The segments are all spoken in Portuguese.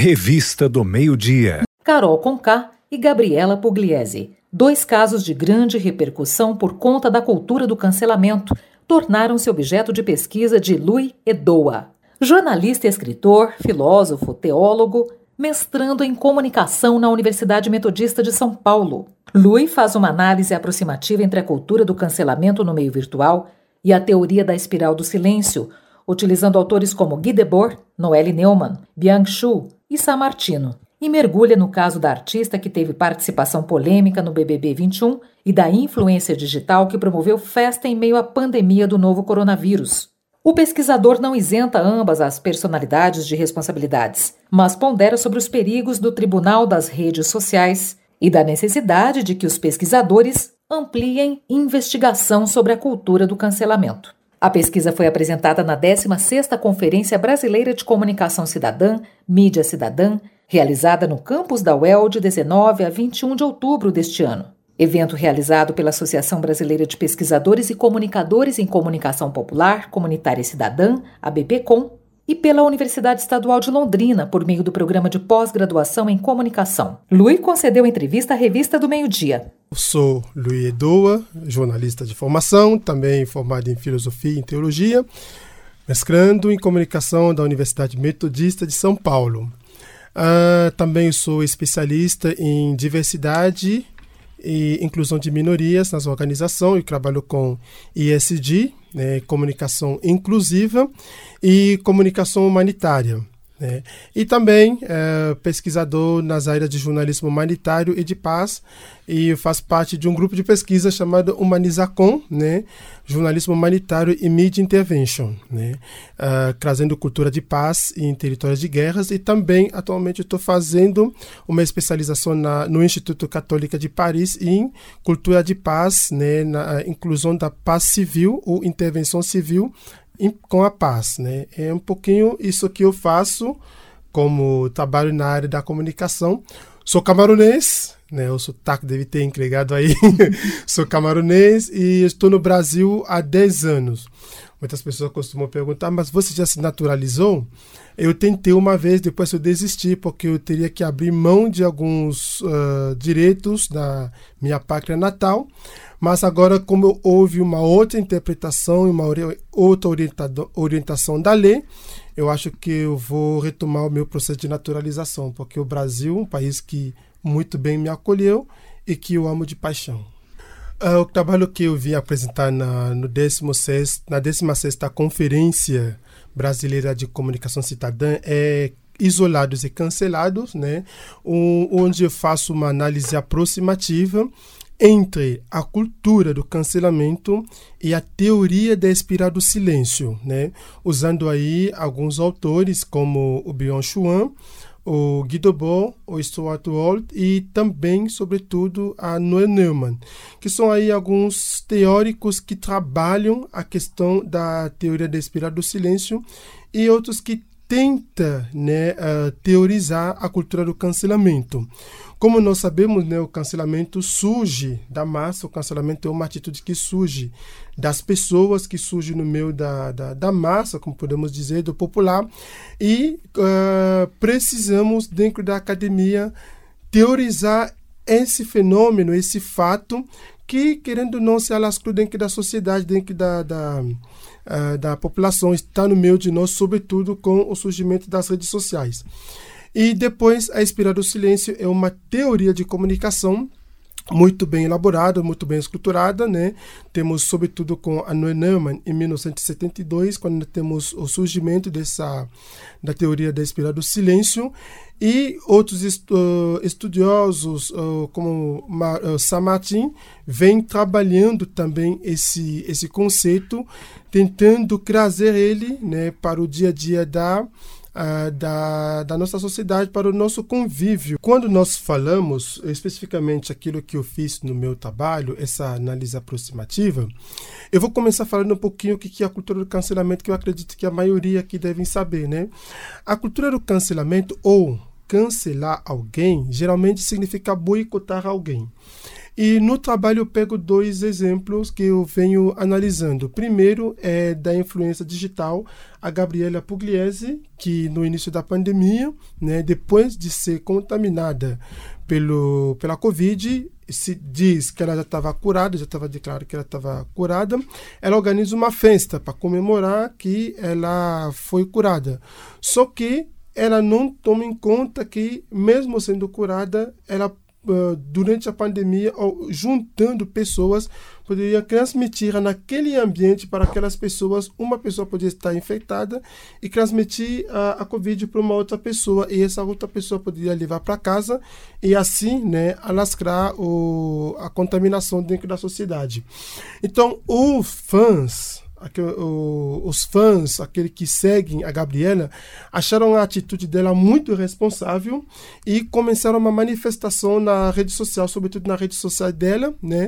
Revista do Meio-Dia. Carol Conká e Gabriela Pugliese. 2 casos de grande repercussão por conta da cultura do cancelamento tornaram-se objeto de pesquisa de Lui Edoa. Jornalista e escritor, filósofo, teólogo, mestrando em comunicação na Universidade Metodista de São Paulo. Lui faz uma análise aproximativa entre a cultura do cancelamento no meio virtual e a teoria da espiral do silêncio, utilizando autores como Guy Debord, Noelle Neumann, Byung-Chul e Sammartino, e mergulha no caso da artista que teve participação polêmica no BBB 21 e da influência digital que promoveu festa em meio à pandemia do novo coronavírus. O pesquisador não isenta ambas as personalidades de responsabilidades, mas pondera sobre os perigos do tribunal das redes sociais e da necessidade de que os pesquisadores ampliem investigação sobre a cultura do cancelamento. A pesquisa foi apresentada na 16ª Conferência Brasileira de Comunicação Cidadã, Mídia Cidadã, realizada no campus da UEL de 19 a 21 de outubro deste ano. Evento realizado pela Associação Brasileira de Pesquisadores e Comunicadores em Comunicação Popular, Comunitária e Cidadã, ABPCom, e pela Universidade Estadual de Londrina, por meio do Programa de Pós-Graduação em Comunicação. Lui concedeu entrevista à Revista do Meio-Dia. Eu sou Lui Edoa, jornalista de formação, também formado em Filosofia e em Teologia, mestrando em Comunicação da Universidade Metodista de São Paulo. Também sou especialista em diversidade e inclusão de minorias nas organizações. Eu trabalho com ESG, comunicação inclusiva e comunicação humanitária. E também pesquisador nas áreas de jornalismo humanitário e de paz, e faço parte de um grupo de pesquisa chamado Humanizacom, jornalismo humanitário e media intervention, trazendo cultura de paz em territórios de guerras. E também atualmente estou fazendo uma especialização no Instituto Católico de Paris em cultura de paz, na inclusão da paz civil ou intervenção civil com a paz. É um pouquinho isso que eu faço como trabalho na área da comunicação. Sou camarunês, o sotaque deve ter entregado aí. Sou camarunês e estou no Brasil há 10 anos. Muitas pessoas costumam perguntar, mas você já se naturalizou? Eu tentei uma vez, depois eu desisti, porque eu teria que abrir mão de alguns direitos da minha pátria natal. Mas agora, como houve uma outra interpretação e uma outra orientação da lei, eu acho que eu vou retomar o meu processo de naturalização, porque o Brasil é um país que muito bem me acolheu e que eu amo de paixão. O trabalho que eu vim apresentar na 16ª Conferência Brasileira de Comunicação Cidadã é Isolados e Cancelados, onde eu faço uma análise aproximativa entre a cultura do cancelamento e a teoria da espiral do silêncio, usando aí alguns autores como o Byung-Chul, o Guy Debord, o Stuart Hall e também, sobretudo, a Noelle Neumann, que são aí alguns teóricos que trabalham a questão da teoria da espiral do silêncio e outros que tentam teorizar a cultura do cancelamento. Como nós sabemos, o cancelamento surge da massa, o cancelamento é uma atitude que surge das pessoas, que surge no meio da massa, como podemos dizer, do popular, e precisamos, dentro da academia, teorizar esse fenômeno, esse fato, que, querendo ou não, se alascou dentro da sociedade, dentro da população, está no meio de nós, sobretudo com o surgimento das redes sociais. E depois, a espiral do silêncio é uma teoria de comunicação muito bem elaborada, muito bem estruturada, Temos, sobretudo, com a Noelle Neumann, em 1972, quando temos o surgimento da teoria da espiral do silêncio, e outros estudiosos, como Sammartino, vêm trabalhando também esse conceito, tentando trazer ele para o dia a dia da nossa sociedade, para o nosso convívio. Quando nós falamos, especificamente aquilo que eu fiz no meu trabalho, essa análise aproximativa, eu vou começar falando um pouquinho o que é a cultura do cancelamento, que eu acredito que a maioria aqui devem saber, A cultura do cancelamento, ou cancelar alguém, geralmente significa boicotar alguém. E no trabalho eu pego 2 exemplos que eu venho analisando. Primeiro é da influência digital, a Gabriela Pugliese, que no início da pandemia, né, depois de ser contaminada pela Covid, se diz que ela já estava curada, já estava declarado que ela estava curada, ela organiza uma festa para comemorar que ela foi curada. Só que ela não toma em conta que, mesmo sendo curada, ela durante a pandemia, juntando pessoas, poderia transmitir naquele ambiente para aquelas pessoas. Uma pessoa poderia estar infectada e transmitir a Covid para uma outra pessoa, e essa outra pessoa poderia levar para casa e assim, né, alastrar a contaminação dentro da sociedade. Então, os fãs, aqueles que seguem a Gabriela, acharam a atitude dela muito responsável e começaram uma manifestação na rede social, sobretudo na rede social dela, né,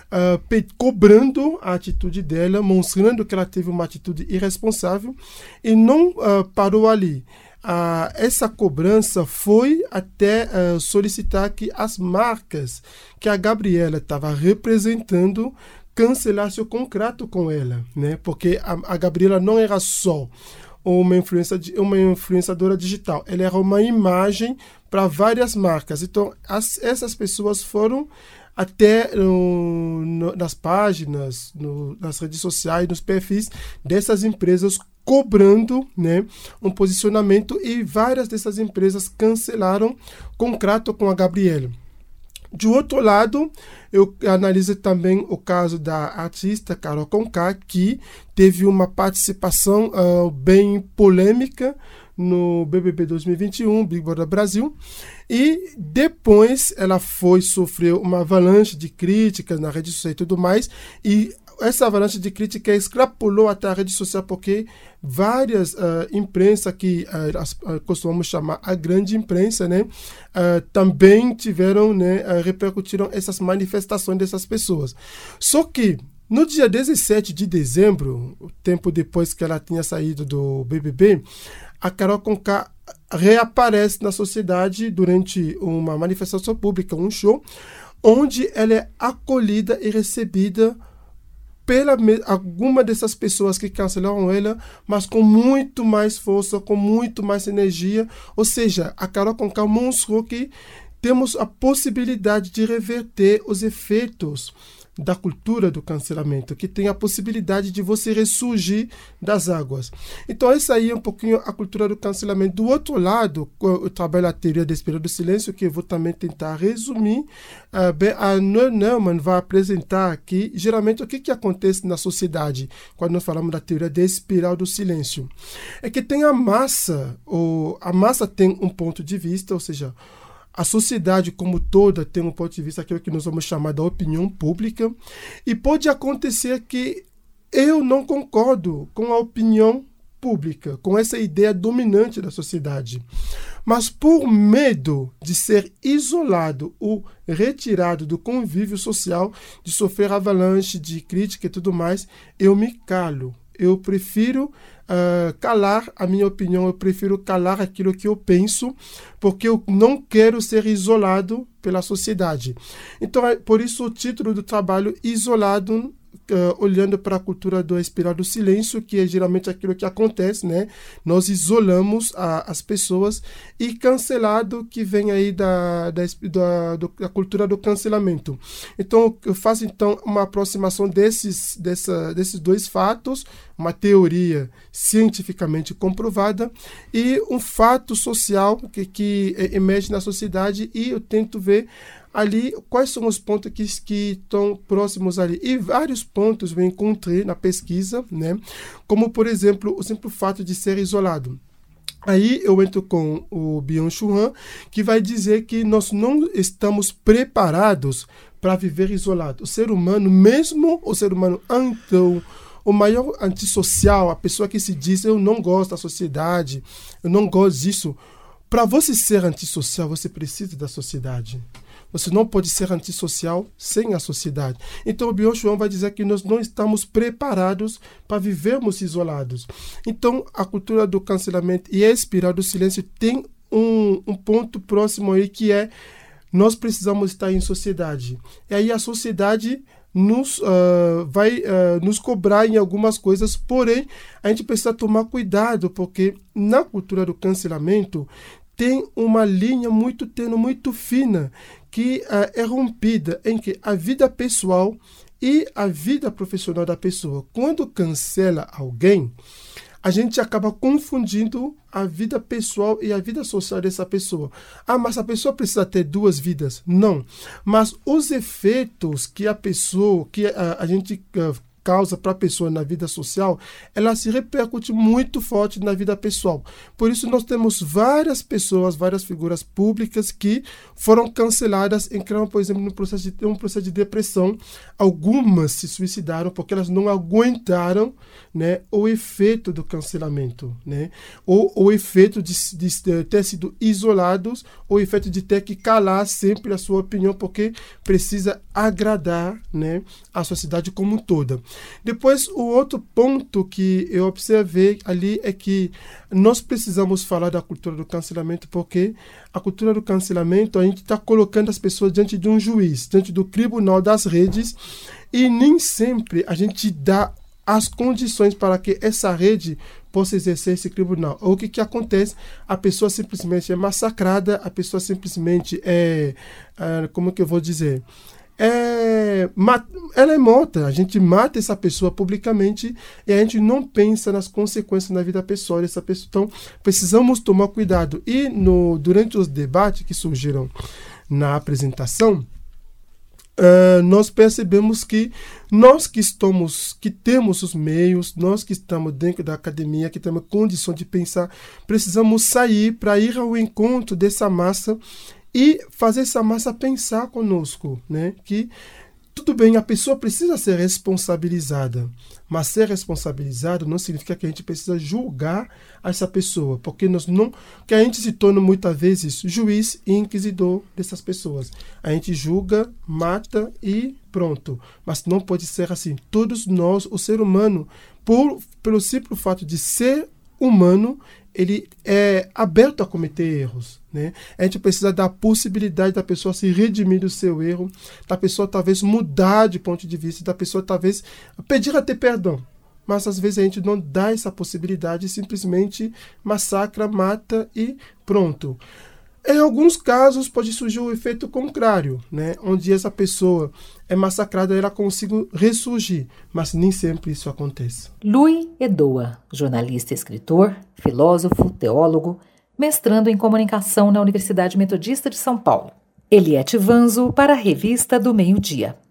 cobrando a atitude dela, mostrando que ela teve uma atitude irresponsável, e não parou ali. Essa cobrança foi até solicitar que as marcas que a Gabriela estava representando cancelar seu contrato com ela, né? Porque a Gabriela não era só uma influenciadora digital, ela era uma imagem para várias marcas. Então, essas pessoas foram até nas páginas, nas redes sociais, nos perfis dessas empresas, cobrando, né, um posicionamento, e várias dessas empresas cancelaram contrato com a Gabriela. De outro lado, eu analiso também o caso da artista Carol Conká, que teve uma participação bem polêmica no BBB 2021, Big Brother Brasil, e depois ela sofreu uma avalanche de críticas na rede social e tudo mais, e essa avalanche de crítica extrapolou até a rede social, porque várias imprensa que costumamos chamar a grande imprensa, né, também tiveram, né, repercutiram essas manifestações dessas pessoas. Só que no dia 17 de dezembro, tempo depois que ela tinha saído do BBB, a Carol Conká reaparece na sociedade durante uma manifestação pública, um show, onde ela é acolhida e recebida alguma dessas pessoas que cancelaram ela, mas com muito mais força, com muito mais energia. Ou seja, a Carol Conká mostrou que temos a possibilidade de reverter os efeitos da cultura do cancelamento, que tem a possibilidade de você ressurgir das águas. Então, essa aí é um pouquinho a cultura do cancelamento. Do outro lado, eu trabalho a teoria da espiral do silêncio, que eu vou também tentar resumir. A Noel Neumann vai apresentar aqui, geralmente, o que acontece na sociedade quando nós falamos da teoria da espiral do silêncio. É que tem a massa tem um ponto de vista, ou seja, a sociedade como toda tem um ponto de vista, aquilo que nós vamos chamar da opinião pública, e pode acontecer que eu não concordo com a opinião pública, com essa ideia dominante da sociedade. Mas por medo de ser isolado ou retirado do convívio social, de sofrer avalanche de crítica e tudo mais, eu me calo. Eu prefiro calar a minha opinião, eu prefiro calar aquilo que eu penso, porque eu não quero ser isolado pela sociedade. Então, por isso o título do trabalho, Isolado, olhando para a cultura da espiral do silêncio, que é geralmente aquilo que acontece, né? Nós isolamos as pessoas, e cancelado, que vem aí da cultura do cancelamento. Então, eu faço então uma aproximação desses 2 fatos, uma teoria cientificamente comprovada e um fato social que emerge na sociedade, e eu tento ver ali quais são os pontos que estão próximos ali. E vários pontos eu encontrei na pesquisa, né? Como, por exemplo, o simples fato de ser isolado. Aí eu entro com o Byung-Chul Han, que vai dizer que nós não estamos preparados para viver isolado. O ser humano, mesmo o ser humano então, o maior antissocial, a pessoa que se diz, eu não gosto da sociedade, eu não gosto disso. Para você ser antissocial, você precisa da sociedade. Você não pode ser antissocial sem a sociedade. Então, o Byung-Chul Han vai dizer que nós não estamos preparados para vivermos isolados. Então, a cultura do cancelamento e a espiral do silêncio tem um ponto próximo aí, que é nós precisamos estar em sociedade. E aí a sociedade vai nos cobrar em algumas coisas, porém a gente precisa tomar cuidado, porque na cultura do cancelamento tem uma linha muito tênue, muito fina, que é rompida em que a vida pessoal e a vida profissional da pessoa. Quando cancela alguém, a gente acaba confundindo a vida pessoal e a vida social dessa pessoa. Ah, mas a pessoa precisa ter duas vidas? Não. Mas os efeitos que a gente causa para a pessoa na vida social, ela se repercute muito forte na vida pessoal. Por isso nós temos várias pessoas, várias figuras públicas que foram canceladas, entraram, por exemplo, um processo de depressão. Algumas se suicidaram porque elas não aguentaram, né, o efeito do cancelamento, né? Ou o efeito de ter sido isolados, ou o efeito de ter que calar sempre a sua opinião porque precisa agradar, né, a sociedade como um todo. Depois, o outro ponto que eu observei ali é que nós precisamos falar da cultura do cancelamento, porque a cultura do cancelamento, a gente está colocando as pessoas diante de um juiz, diante do tribunal das redes, e nem sempre a gente dá as condições para que essa rede possa exercer esse tribunal. Ou o que acontece? A pessoa simplesmente é massacrada, a pessoa simplesmente como que eu vou dizer? Ela é morta, a gente mata essa pessoa publicamente e a gente não pensa nas consequências na vida pessoal dessa pessoa. Então, precisamos tomar cuidado. E durante os debates que surgiram na apresentação, nós percebemos que nós que temos os meios, nós que estamos dentro da academia, que temos condição de pensar, precisamos sair para ir ao encontro dessa massa e fazer essa massa pensar conosco, né? Que tudo bem, a pessoa precisa ser responsabilizada, mas ser responsabilizado não significa que a gente precisa julgar essa pessoa, porque que a gente se torna muitas vezes juiz e inquisidor dessas pessoas. A gente julga, mata e pronto. Mas não pode ser assim. Todos nós, o ser humano, pelo simples fato de ser humano, ele é aberto a cometer erros, né? A gente precisa dar a possibilidade da pessoa se redimir do seu erro, da pessoa talvez mudar de ponto de vista, da pessoa talvez pedir até perdão. Mas às vezes a gente não dá essa possibilidade, simplesmente massacra, mata e pronto. Em alguns casos pode surgir o efeito contrário, né? Onde essa pessoa é massacrada, ela consegue ressurgir, mas nem sempre isso acontece. Louis Edoa, jornalista e escritor, filósofo, teólogo, mestrando em comunicação na Universidade Metodista de São Paulo. Eliette Vanzo para a Revista do Meio-Dia.